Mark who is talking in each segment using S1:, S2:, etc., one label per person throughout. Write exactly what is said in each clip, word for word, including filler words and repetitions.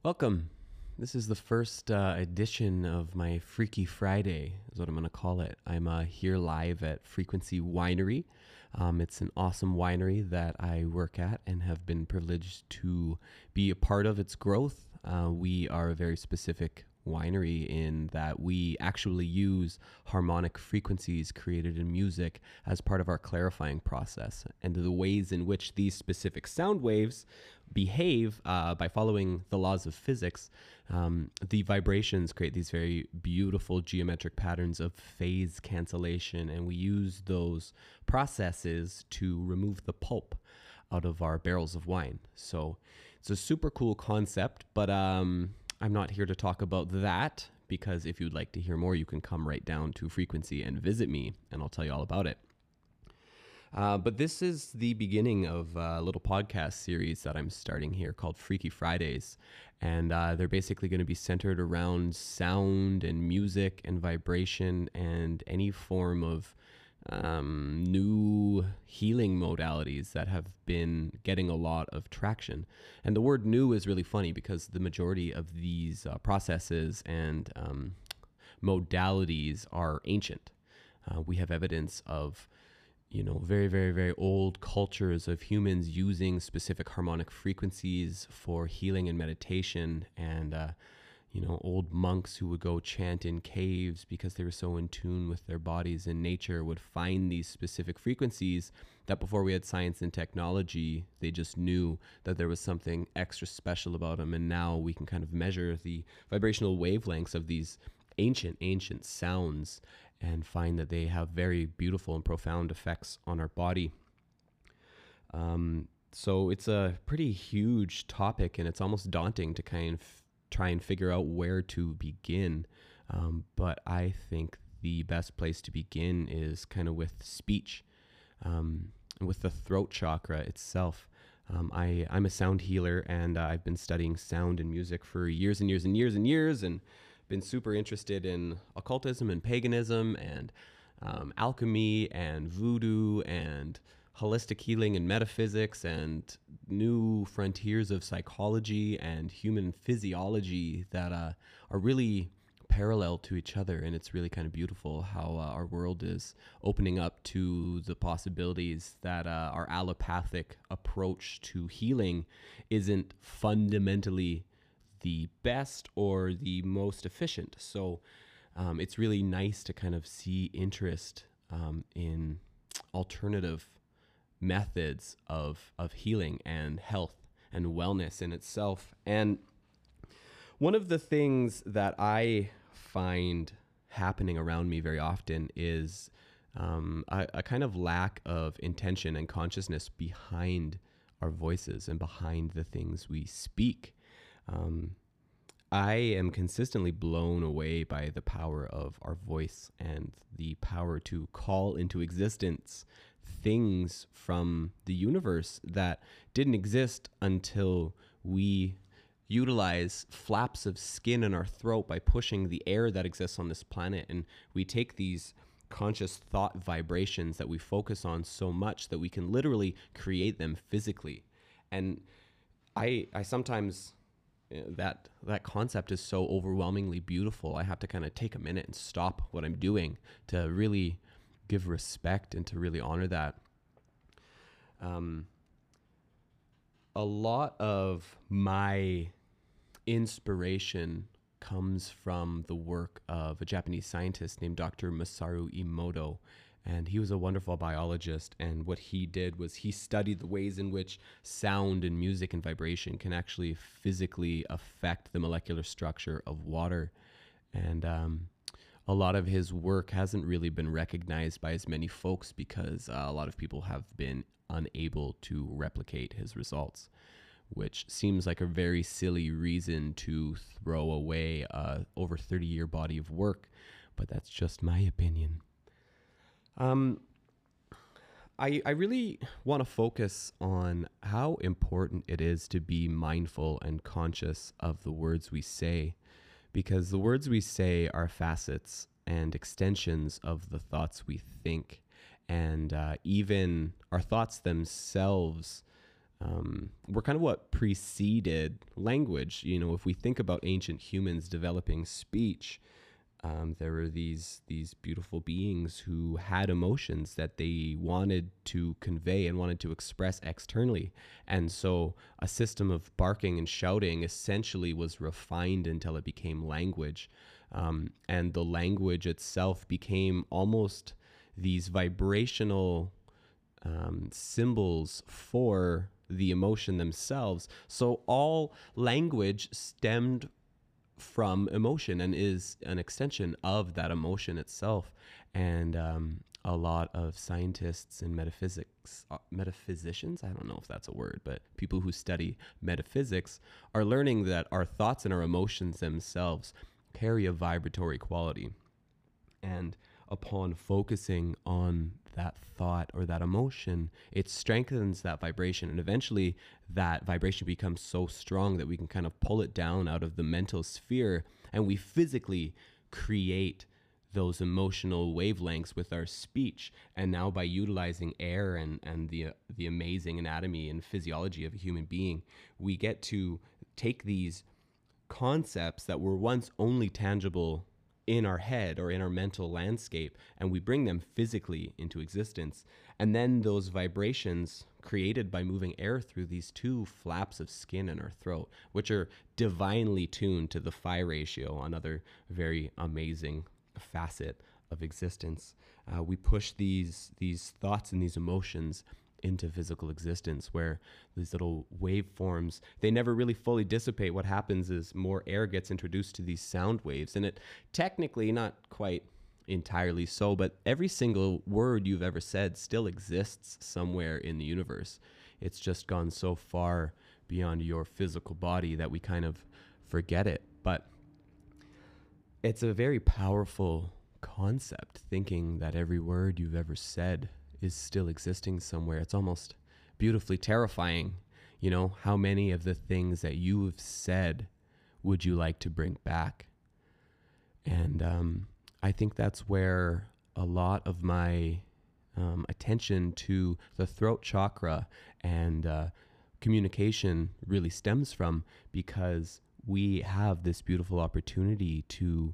S1: Welcome. This is the first uh, edition of my Freaky Friday, is what I'm going to call it. I'm uh, here live at Frequency Winery. Um, it's an awesome winery that I work at and have been privileged to be a part of its growth. Uh, we are a very specific winery in that we actually use harmonic frequencies created in music as part of our clarifying process, and the ways in which these specific sound waves behave uh, by following the laws of physics. Um, the vibrations create these very beautiful geometric patterns of phase cancellation, and we use those processes to remove the pulp out of our barrels of wine. So it's a super cool concept, but um, I'm not here to talk about that, because if you'd like to hear more, you can come right down to Frequency and visit me, and I'll tell you all about it. Uh, but this is the beginning of a little podcast series that I'm starting here called Freaky Fridays. And uh, they're basically going to be centered around sound and music and vibration and any form of um, new healing modalities that have been getting a lot of traction. And the word new is really funny because the majority of these uh, processes and um, modalities are ancient. Uh, we have evidence of you know, very, very, very old cultures of humans using specific harmonic frequencies for healing and meditation, and, uh, you know, old monks who would go chant in caves because they were so in tune with their bodies and nature would find these specific frequencies that before we had science and technology, they just knew that there was something extra special about them. And now we can kind of measure the vibrational wavelengths of these ancient, ancient sounds and find that they have very beautiful and profound effects on our body. Um, so it's a pretty huge topic, and it's almost daunting to kind of try and figure out where to begin. Um, but I think the best place to begin is kind of with speech, um, with the throat chakra itself. Um, I, I'm a sound healer, and uh, I've been studying sound and music for years and years and years and years, and been super interested in occultism and paganism and um, alchemy and voodoo and holistic healing and metaphysics and new frontiers of psychology and human physiology that uh, are really parallel to each other. And it's really kind of beautiful how uh, our world is opening up to the possibilities that uh, our allopathic approach to healing isn't fundamentally the best or the most efficient. So um, it's really nice to kind of see interest um, in alternative methods of, of healing and health and wellness in itself. And one of the things that I find happening around me very often is um, a, a kind of lack of intention and consciousness behind our voices and behind the things we speak. Um, I am consistently blown away by the power of our voice and the power to call into existence things from the universe that didn't exist until we utilize flaps of skin in our throat by pushing the air that exists on this planet. And we take these conscious thought vibrations that we focus on so much that we can literally create them physically. And I, I sometimes... that that concept is so overwhelmingly beautiful. I have to kind of take a minute and stop what I'm doing to really give respect and to really honor that. Um, a lot of my inspiration comes from the work of a Japanese scientist named Doctor Masaru Emoto. And he was a wonderful biologist, and what he did was he studied the ways in which sound and music and vibration can actually physically affect the molecular structure of water. And um, a lot of his work hasn't really been recognized by as many folks because uh, a lot of people have been unable to replicate his results, which seems like a very silly reason to throw away a over thirty-year body of work, but that's just my opinion. Um, I, I really want to focus on how important it is to be mindful and conscious of the words we say, because the words we say are facets and extensions of the thoughts we think. And uh, even our thoughts themselves um, were kind of what preceded language. You know, if we think about ancient humans developing speech, um, there were these these beautiful beings who had emotions that they wanted to convey and wanted to express externally. And so a system of barking and shouting essentially was refined until it became language. Um, and the language itself became almost these vibrational um, symbols for the emotion themselves. So all language stemmed from emotion and is an extension of that emotion itself. And um, a lot of scientists and metaphysics, uh, metaphysicians, I don't know if that's a word, but people who study metaphysics are learning that our thoughts and our emotions themselves carry a vibratory quality. And upon focusing on that thought or that emotion, it strengthens that vibration. And eventually that vibration becomes so strong that we can kind of pull it down out of the mental sphere, and we physically create those emotional wavelengths with our speech. And now by utilizing air and, and the, uh, the amazing anatomy and physiology of a human being, we get to take these concepts that were once only tangible in our head or in our mental landscape, and we bring them physically into existence. And then those vibrations created by moving air through these two flaps of skin in our throat, which are divinely tuned to the phi ratio, another very amazing facet of existence. Uh, we push these these thoughts and these emotions into physical existence, where these little waveforms, they never really fully dissipate. What happens is more air gets introduced to these sound waves, and it technically not quite entirely so, but every single word you've ever said still exists somewhere in the universe. It's just gone so far beyond your physical body that we kind of forget it. But it's a very powerful concept, thinking that every word you've ever said is still existing somewhere. It's almost beautifully terrifying. You know, how many of the things that you have said would you like to bring back? And um, I think that's where a lot of my um, attention to the throat chakra and uh, communication really stems from, because we have this beautiful opportunity to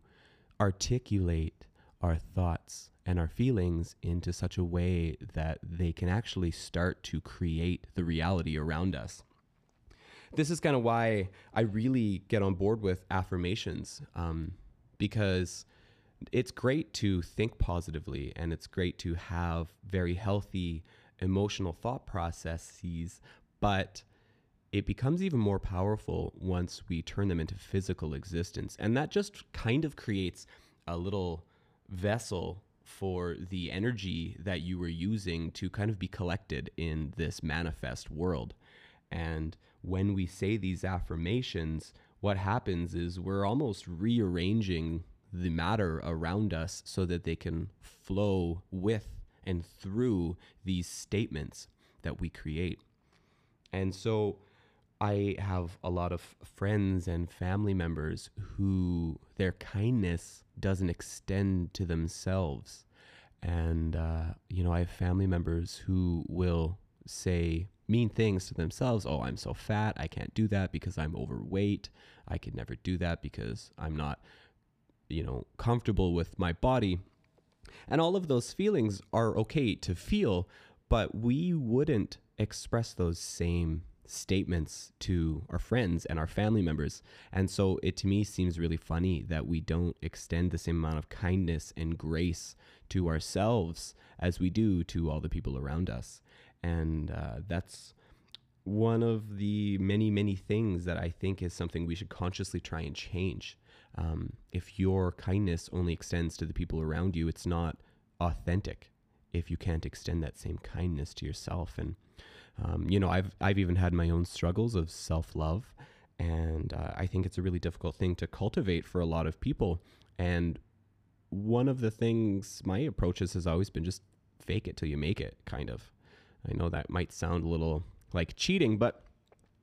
S1: articulate our thoughts and our feelings into such a way that they can actually start to create the reality around us. This is kind of why I really get on board with affirmations, um, because it's great to think positively, and it's great to have very healthy emotional thought processes, but it becomes even more powerful once we turn them into physical existence. And that just kind of creates a little vessel for the energy that you were using to kind of be collected in this manifest world. And when we say these affirmations, what happens is we're almost rearranging the matter around us so that they can flow with and through these statements that we create. And so I have a lot of friends and family members who their kindness doesn't extend to themselves. And, uh, you know, I have family members who will say mean things to themselves. Oh, I'm so fat. I can't do that because I'm overweight. I could never do that because I'm not, you know, comfortable with my body. And all of those feelings are okay to feel, but we wouldn't express those same statements to our friends and our family members. And so it to me seems really funny that we don't extend the same amount of kindness and grace to ourselves as we do to all the people around us. And uh, that's one of the many, many things that I think is something we should consciously try and change. Um, if your kindness only extends to the people around you, it's not authentic if you can't extend that same kindness to yourself. And Um, you know, I've I've even had my own struggles of self-love, and uh, I think it's a really difficult thing to cultivate for a lot of people. And one of the things my approaches has always been just fake it till you make it, kind of. I know that might sound a little like cheating, but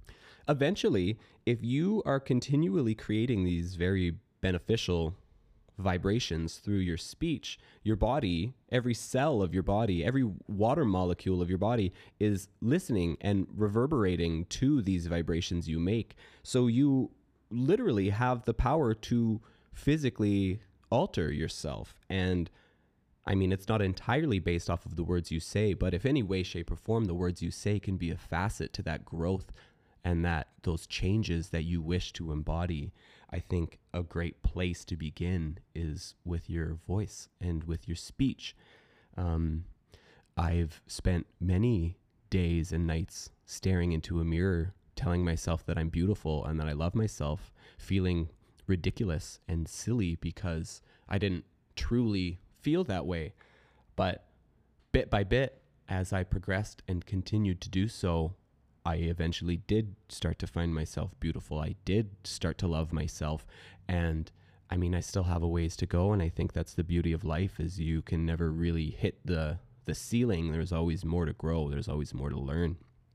S1: eventually, if you are continually creating these very beneficial vibrations through your speech, your body, every cell of your body, every water molecule of your body is listening and reverberating to these vibrations you make. So you literally have the power to physically alter yourself. And I mean, it's not entirely based off of the words you say, but if any way, shape, or form the words you say can be a facet to that growth and that those changes that you wish to embody, I think a great place to begin is with your voice and with your speech. Um, I've spent many days and nights staring into a mirror, telling myself that I'm beautiful and that I love myself, feeling ridiculous and silly because I didn't truly feel that way. But bit by bit, as I progressed and continued to do so, I eventually did start to find myself beautiful. I did start to love myself. And I mean, I still have a ways to go. And I think that's the beauty of life, is you can never really hit the, the ceiling. There's always more to grow. There's always more to learn.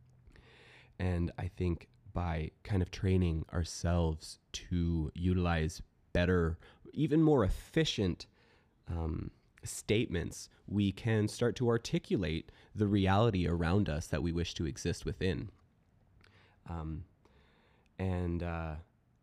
S1: And I think by kind of training ourselves to utilize better, even more efficient um, statements, we can start to articulate the reality around us that we wish to exist within. Um, and uh,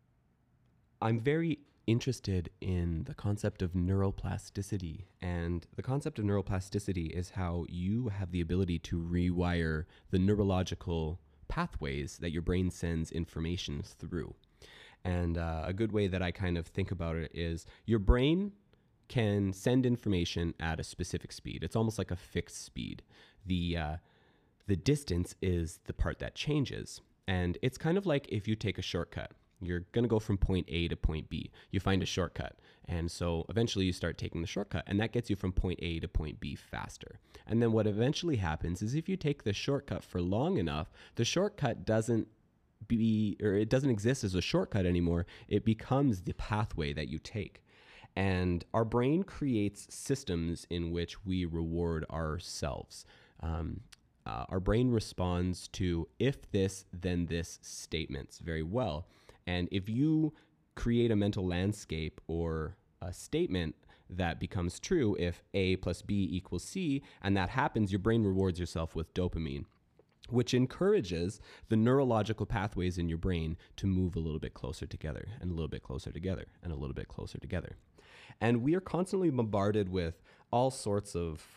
S1: I'm very interested in the concept of neuroplasticity. And the concept of neuroplasticity is how you have the ability to rewire the neurological pathways that your brain sends information through. And uh, a good way that I kind of think about it is your brain can send information at a specific speed. It's almost like a fixed speed. The, uh, the distance is the part that changes. And it's kind of like if you take a shortcut. You're going to go from point A to point B. You find a shortcut. And so eventually you start taking the shortcut, and that gets you from point A to point B faster. And then what eventually happens is if you take the shortcut for long enough, the shortcut doesn't be, or it doesn't exist as a shortcut anymore. It becomes the pathway that you take. And our brain creates systems in which we reward ourselves. Um, uh, our brain responds to if this, then this statements very well. And if you create a mental landscape or a statement that becomes true, if A plus B equals C, and that happens, your brain rewards yourself with dopamine, which encourages the neurological pathways in your brain to move a little bit closer together and a little bit closer together and a little bit closer together. And we are constantly bombarded with all sorts of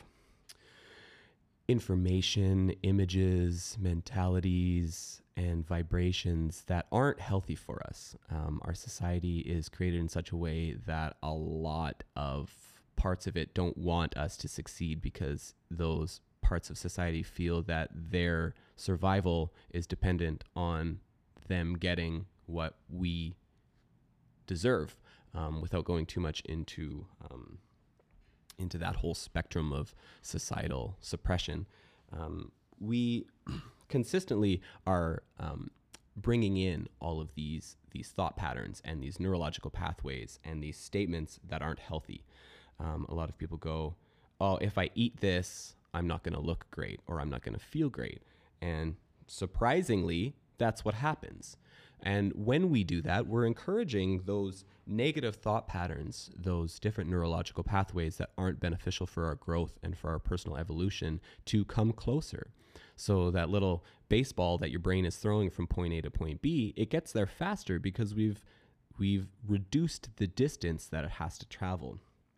S1: information, images, mentalities, and vibrations that aren't healthy for us. Um, our society is created in such a way that a lot of parts of it don't want us to succeed because those parts of society feel that their survival is dependent on them getting what we deserve, um, without going too much into um, into that whole spectrum of societal suppression. Um, we consistently are um, bringing in all of these these thought patterns and these neurological pathways and these statements that aren't healthy. Um, a lot of people go, oh, if I eat this, I'm not going to look great, or I'm not going to feel great. And surprisingly, that's what happens. And when we do that, we're encouraging those negative thought patterns, those different neurological pathways that aren't beneficial for our growth and for our personal evolution, to come closer. So that little baseball that your brain is throwing from point A to point B, it gets there faster because we've we've reduced the distance that it has to travel.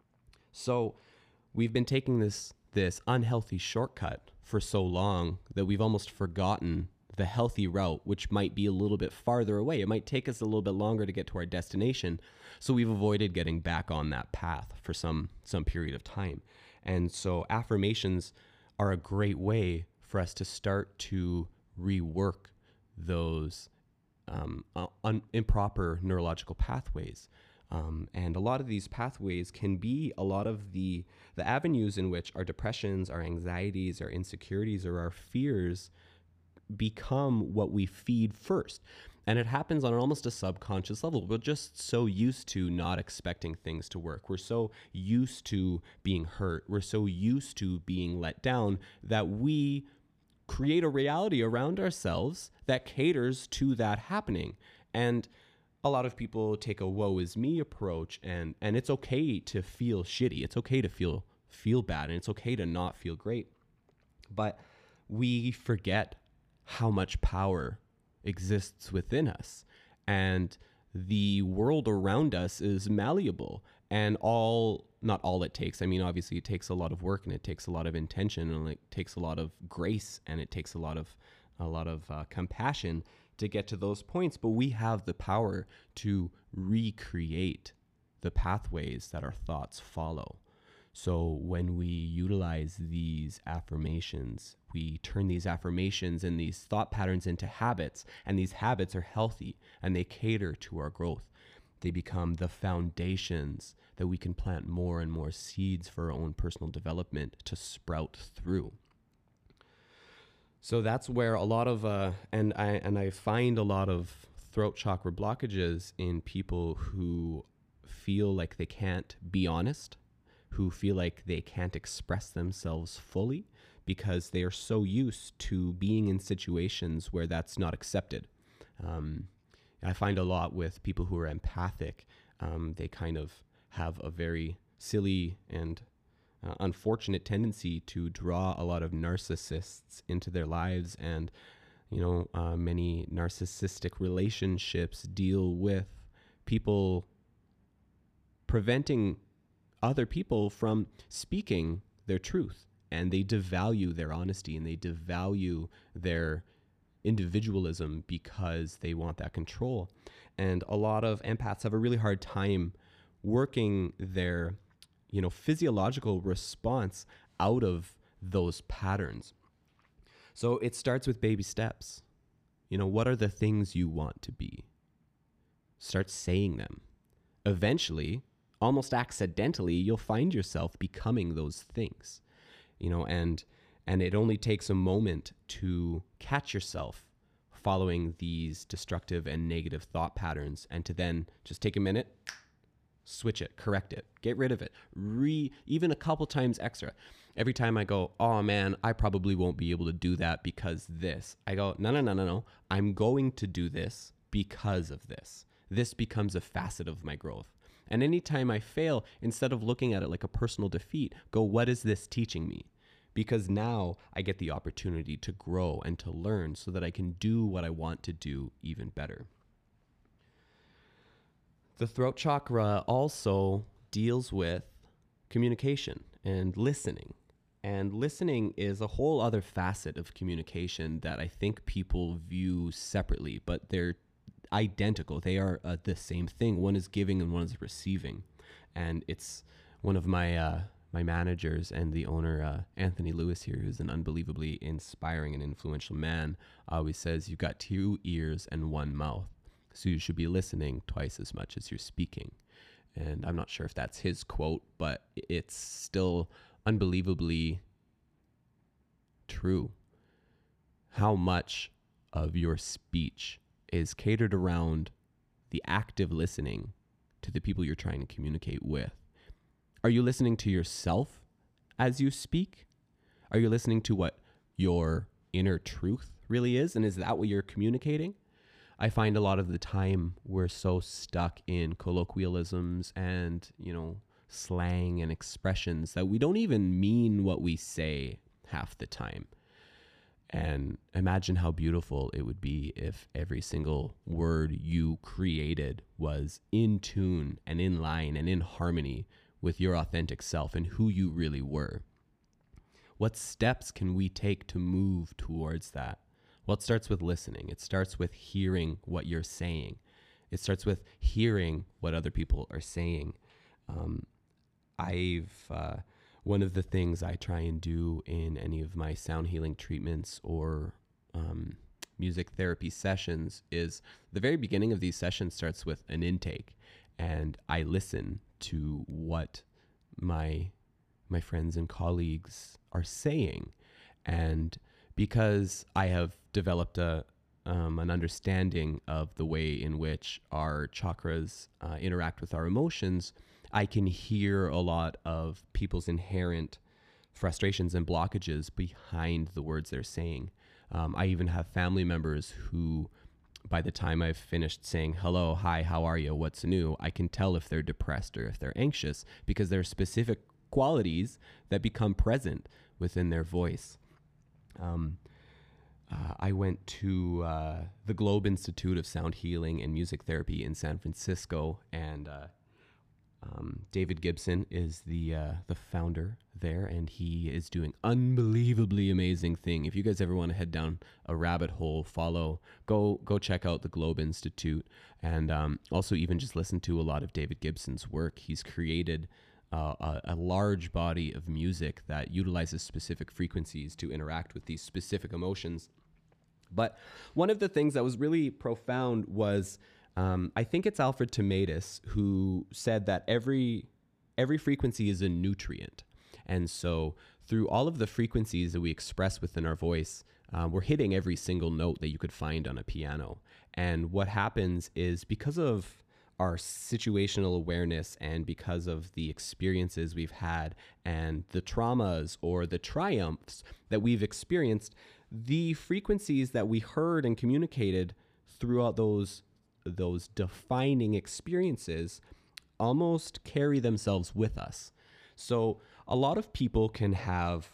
S1: So we've been taking this this unhealthy shortcut for so long that we've almost forgotten the healthy route, which might be a little bit farther away. It might take us a little bit longer to get to our destination. So we've avoided getting back on that path for some, some period of time. And so affirmations are a great way for us to start to rework those um, un- improper neurological pathways. Um, and a lot of these pathways can be a lot of the, the avenues in which our depressions, our anxieties, our insecurities, or our fears become what we feed first. And it happens on almost a subconscious level. We're just so used to not expecting things to work. We're so used to being hurt. We're so used to being let down that we create a reality around ourselves that caters to that happening. And a lot of people take a woe is me approach, and and it's okay to feel shitty. It's okay to feel feel bad, and it's okay to not feel great. But we forget how much power exists within us, and the world around us is malleable, and all not all it takes. I mean, obviously it takes a lot of work, and it takes a lot of intention, and it takes a lot of grace, and it takes a lot of a lot of uh, compassion to get to those points. But we have the power to recreate the pathways that our thoughts follow. So when we utilize these affirmations, we turn these affirmations and these thought patterns into habits, and these habits are healthy and they cater to our growth. They become the foundations that we can plant more and more seeds for our own personal development to sprout through. So that's where a lot of, uh, and I and I find a lot of throat chakra blockages in people who feel like they can't be honest, who feel like they can't express themselves fully because they are so used to being in situations where that's not accepted. Um, I find a lot with people who are empathic, um, they kind of have a very silly and uh, unfortunate tendency to draw a lot of narcissists into their lives. And, you know, uh, many narcissistic relationships deal with people preventing other people from speaking their truth, and they devalue their honesty, and they devalue their individualism because they want that control. And a lot of empaths have a really hard time working their, you know, physiological response out of those patterns. So it starts with baby steps. You know, what are the things you want to be? Start saying them. Eventually, almost accidentally, you'll find yourself becoming those things, you know, and and it only takes a moment to catch yourself following these destructive and negative thought patterns, and to then just take a minute, switch it, correct it, get rid of it, re even a couple times extra. Every time I go, oh man, I probably won't be able to do that because this, I go, no, no, no, no, no. I'm going to do this because of this. This becomes a facet of my growth. And anytime I fail, instead of looking at it like a personal defeat, go, what is this teaching me? Because now I get the opportunity to grow and to learn so that I can do what I want to do even better. The throat chakra also deals with communication and listening. And listening is a whole other facet of communication that I think people view separately, but they're identical. They are uh, the same thing. One is giving and one is receiving. And it's one of my uh, my managers and the owner, uh, Anthony Lewis here, who's an unbelievably inspiring and influential man, always says, you've got two ears and one mouth, so you should be listening twice as much as you're speaking. And I'm not sure if that's his quote, but it's still unbelievably true. How much of your speech is catered around the active listening to the people you're trying to communicate with? Are you listening to yourself as you speak? Are you listening to what your inner truth really is? And is that what you're communicating? I find a lot of the time we're so stuck in colloquialisms and, you know, slang and expressions that we don't even mean what we say half the time. And imagine how beautiful it would be if every single word you created was in tune and in line and in harmony with your authentic self and who you really were. What steps can we take to move towards that? Well, it starts with listening. It starts with hearing what you're saying. It starts with hearing what other people are saying. Um, I've... Uh, One of the things I try and do in any of my sound healing treatments or um, music therapy sessions is the very beginning of these sessions starts with an intake, and I listen to what my my friends and colleagues are saying. And because I have developed a um, an understanding of the way in which our chakras uh, interact with our emotions, I can hear a lot of people's inherent frustrations and blockages behind the words they're saying. Um, I even have family members who by the time I've finished saying hello, hi, how are you, what's new, I can tell if they're depressed or if they're anxious, because there are specific qualities that become present within their voice. Um, uh, I went to uh, the Globe Institute of Sound Healing and Music Therapy in San Francisco, and uh, um, David Gibson is the uh, the founder there, and he is doing unbelievably amazing thing. If you guys ever want to head down a rabbit hole, follow, go go check out the Globe Institute, and um, also even just listen to a lot of David Gibson's work. He's created uh, a, a large body of music that utilizes specific frequencies to interact with these specific emotions. But one of the things that was really profound was, um, I think it's Alfred Tomatis who said that every every frequency is a nutrient. And so through all of the frequencies that we express within our voice, uh, we're hitting every single note that you could find on a piano. And what happens is, because of our situational awareness and because of the experiences we've had and the traumas or the triumphs that we've experienced, the frequencies that we heard and communicated throughout those those defining experiences almost carry themselves with us. So a lot of people can have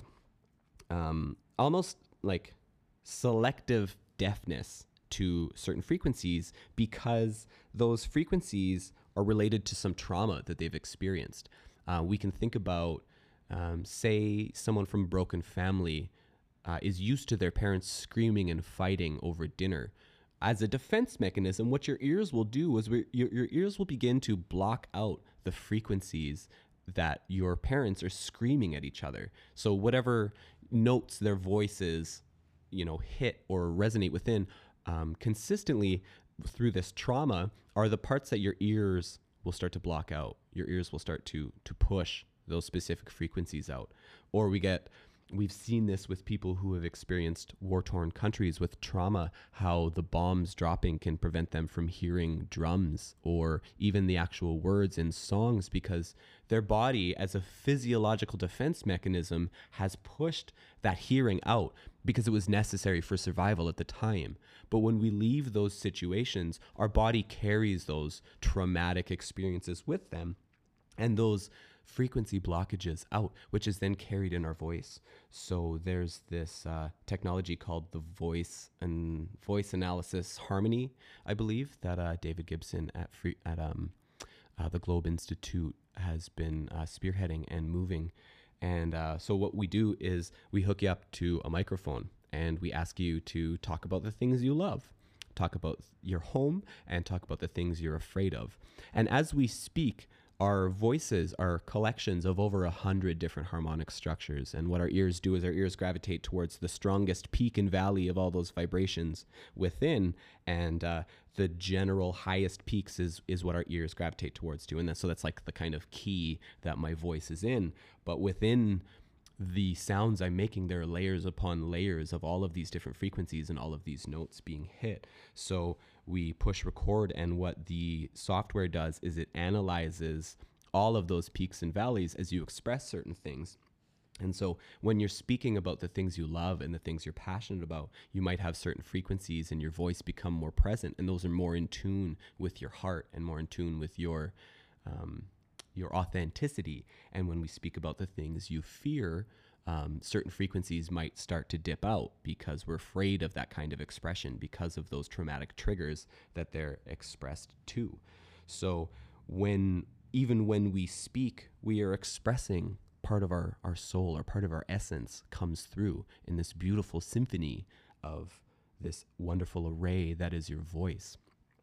S1: um, almost like selective deafness to certain frequencies because those frequencies are related to some trauma that they've experienced. Uh, we can think about, um, say, someone from a broken family uh, is used to their parents screaming and fighting over dinner. As a defense mechanism, what your ears will do is we, your, your ears will begin to block out the frequencies that your parents are screaming at each other. So whatever notes their voices, you know, hit or resonate within um, consistently through this trauma are the parts that your ears will start to block out. Your ears will start to to push those specific frequencies out. Or we get, we've seen this with people who have experienced war-torn countries with trauma, how the bombs dropping can prevent them from hearing drums or even the actual words in songs, because their body, as a physiological defense mechanism, has pushed that hearing out because it was necessary for survival at the time. But when we leave those situations, our body carries those traumatic experiences with them, and those frequency blockages out, which is then carried in our voice. So there's this uh, technology called the voice and voice analysis harmony, I believe, that uh, David Gibson at free, at um, uh, the Globe Institute has been uh, spearheading and moving. And uh, so what we do is we hook you up to a microphone and we ask you to talk about the things you love, talk about your home, and talk about the things you're afraid of. And as we speak, our voices are collections of over a hundred different harmonic structures. And what our ears do is our ears gravitate towards the strongest peak and valley of all those vibrations within. And uh, the general highest peaks is, is what our ears gravitate towards too. And that, so that's like the kind of key that my voice is in. But within the sounds I'm making, there are layers upon layers of all of these different frequencies and all of these notes being hit. So we push record, and what the software does is it analyzes all of those peaks and valleys as you express certain things. And so when you're speaking about the things you love and the things you're passionate about, you might have certain frequencies and your voice become more present, and those are more in tune with your heart and more in tune with your um, your authenticity. And when we speak about the things you fear, um, certain frequencies might start to dip out because we're afraid of that kind of expression because of those traumatic triggers that they're expressed to. So when, even when we speak, we are expressing part of our, our soul, or part of our essence comes through in this beautiful symphony of this wonderful array that is your voice.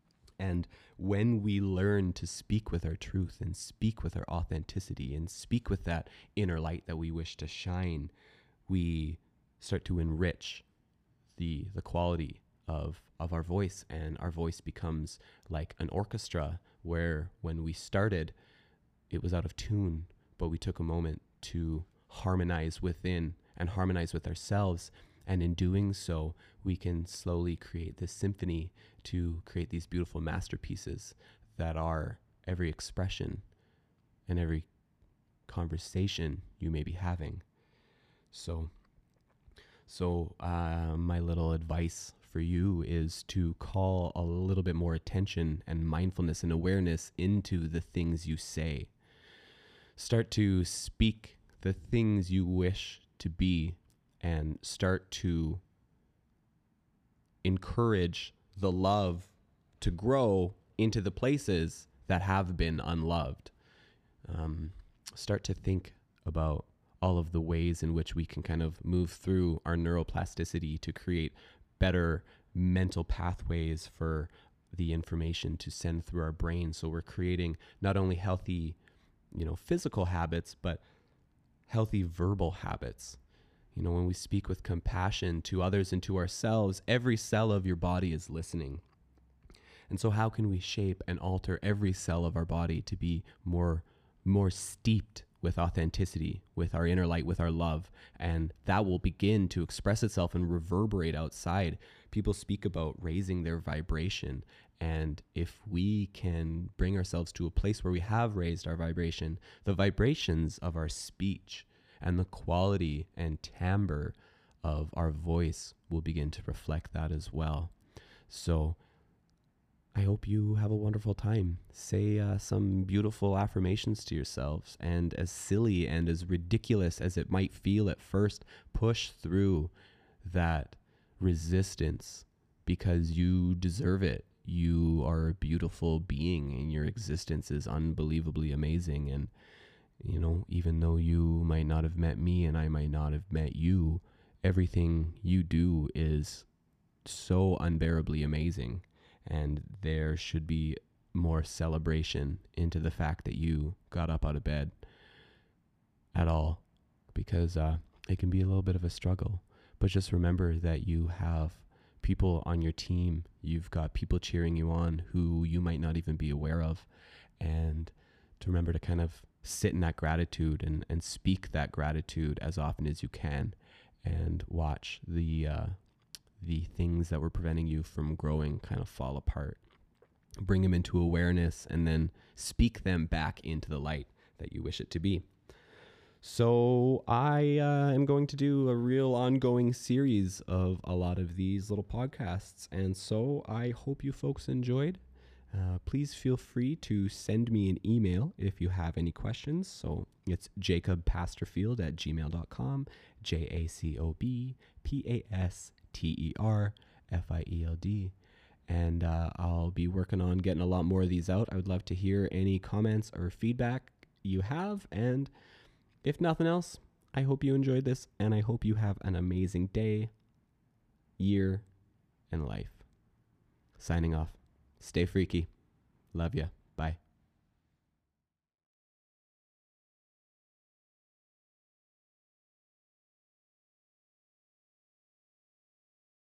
S1: And when we learn to speak with our truth and speak with our authenticity and speak with that inner light that we wish to shine, we start to enrich the the quality of of our voice, and our voice becomes like an orchestra where when we started, it was out of tune, but we took a moment to harmonize within and harmonize with ourselves. And in doing so, we can slowly create this symphony to create these beautiful masterpieces that are every expression and every conversation you may be having. So, so uh, my little advice for you is to call a little bit more attention and mindfulness and awareness into the things you say. Start to speak the things you wish to be and start to encourage the love to grow into the places that have been unloved. Um, start to think about all of the ways in which we can kind of move through our neuroplasticity to create better mental pathways for the information to send through our brain. So we're creating not only healthy, you know, physical habits, but healthy verbal habits. You know, when we speak with compassion to others and to ourselves, every cell of your body is listening. And so how can we shape and alter every cell of our body to be more, more steeped with authenticity, with our inner light, with our love? And that will begin to express itself and reverberate outside. People speak about raising their vibration. And if we can bring ourselves to a place where we have raised our vibration, the vibrations of our speech and the quality and timbre of our voice will begin to reflect that as well. So I hope you have a wonderful time. Say uh, some beautiful affirmations to yourselves, and as silly and as ridiculous as it might feel at first, push through that resistance because you deserve it. You are a beautiful being and your existence is unbelievably amazing. And, you know, even though you might not have met me and I might not have met you, everything you do is so unbearably amazing. And there should be more celebration into the fact that you got up out of bed at all, because uh, it can be a little bit of a struggle. But just remember that you have people on your team. You've got people cheering you on who you might not even be aware of. And to remember to kind of sit in that gratitude and, and speak that gratitude as often as you can, and watch the uh, the things that were preventing you from growing kind of fall apart. Bring them into awareness and then speak them back into the light that you wish it to be. So I uh, am going to do a real ongoing series of a lot of these little podcasts. And so I hope you folks enjoyed. Uh, please feel free to send me an email if you have any questions. So it's jacob pasterfield at gmail dot com, J A C O B P A S T E R F I E L D. And uh, I'll be working on getting a lot more of these out. I would love to hear any comments or feedback you have. And if nothing else, I hope you enjoyed this, and I hope you have an amazing day, year, and life. Signing off. Stay freaky. Love ya. Bye.